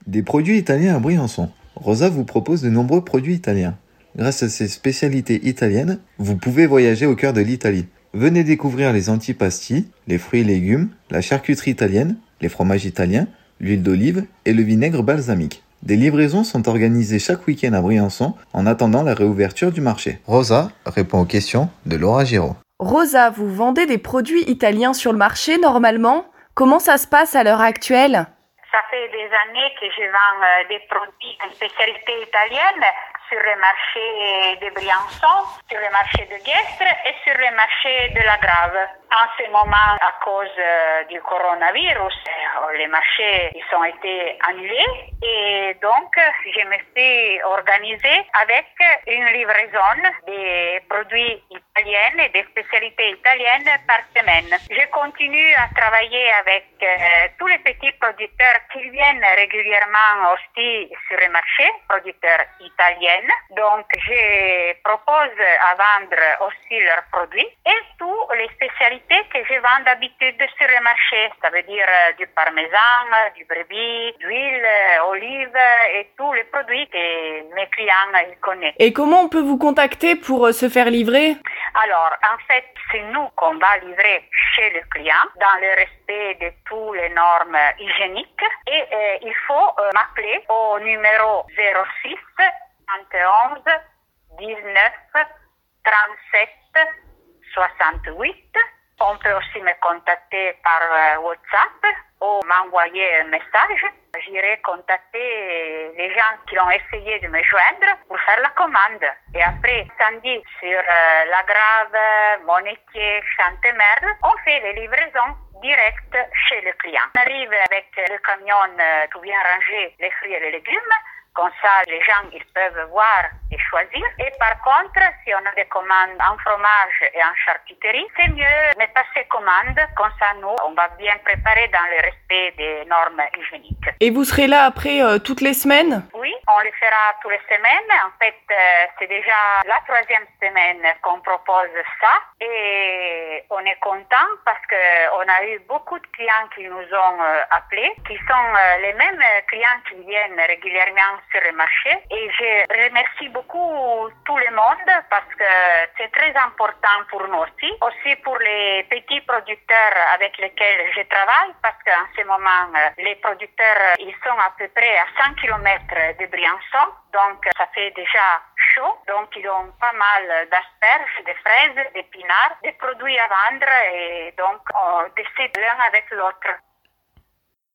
Des produits italiens à Briançon. Rosa vous propose de nombreux produits italiens. Grâce à ses spécialités italiennes, vous pouvez voyager au cœur de l'Italie. Venez découvrir les antipasti, les fruits et légumes, la charcuterie italienne, les fromages italiens, l'huile d'olive et le vinaigre balsamique. Des livraisons sont organisées chaque week-end à Briançon en attendant la réouverture du marché. Rosa répond aux questions de Laura Giraud. Rosa, vous vendez des produits italiens sur le marché normalement ? Comment ça se passe à l'heure actuelle ? Ça fait des années que je vends des produits en spécialité italienne sur le marché de Briançon, sur le marché de Guestre et sur le marché de la Grave. En ce moment, à cause du coronavirus, les marchés ils ont été annulés et donc je me suis organisée avec une livraison des produits italiens et des spécialités italiennes par semaine. Je continue à travailler avec tous les petits producteurs qui viennent régulièrement aussi sur le marché, producteurs italiens. Donc, je propose à vendre aussi leurs produits et toutes les spécialités que je vends d'habitude sur le marché. Ça veut dire du parmesan, du brebis, d'huile, olive et tous les produits que mes clients connaissent. Et comment on peut vous contacter pour se faire livrer ? Alors, en fait, c'est nous qu'on va livrer chez le client dans le respect de toutes les normes hygiéniques et il faut m'appeler au numéro 06 71 19 37 68. On peut aussi me contacter par WhatsApp ou m'envoyer un message. J'irai contacter les gens qui ont essayé de me joindre pour faire la commande. Et après, samedi, sur La Grave, Monetier, Chantemerle, on fait les livraisons directes chez le client. On arrive avec le camion qui vient ranger les fruits et les légumes. Comme ça, les gens ils peuvent voir et choisir. Et par contre, si on a des commandes en fromage et en charcuterie, c'est mieux de passer commande. Comme ça, nous, on va bien préparer dans le respect des normes hygiéniques. Et vous serez là après toutes les semaines ? Oui, on le fera toutes les semaines. En fait, c'est déjà la 3e semaine qu'on propose ça. Et on est content parce qu'on a eu beaucoup de clients qui nous ont appelés, qui sont les mêmes clients qui viennent régulièrement sur le marché. Et je remercie beaucoup tout le monde parce que c'est très important pour nous aussi. Aussi pour les petits producteurs avec lesquels je travaille parce qu'en ce moment, les producteurs, ils sont à peu près à 100 km de Briançon. Donc, ça fait déjà chaud. Donc, ils ont pas mal d'asperges, de fraises, d'épinards, des produits à vendre et donc, on décide l'un avec l'autre.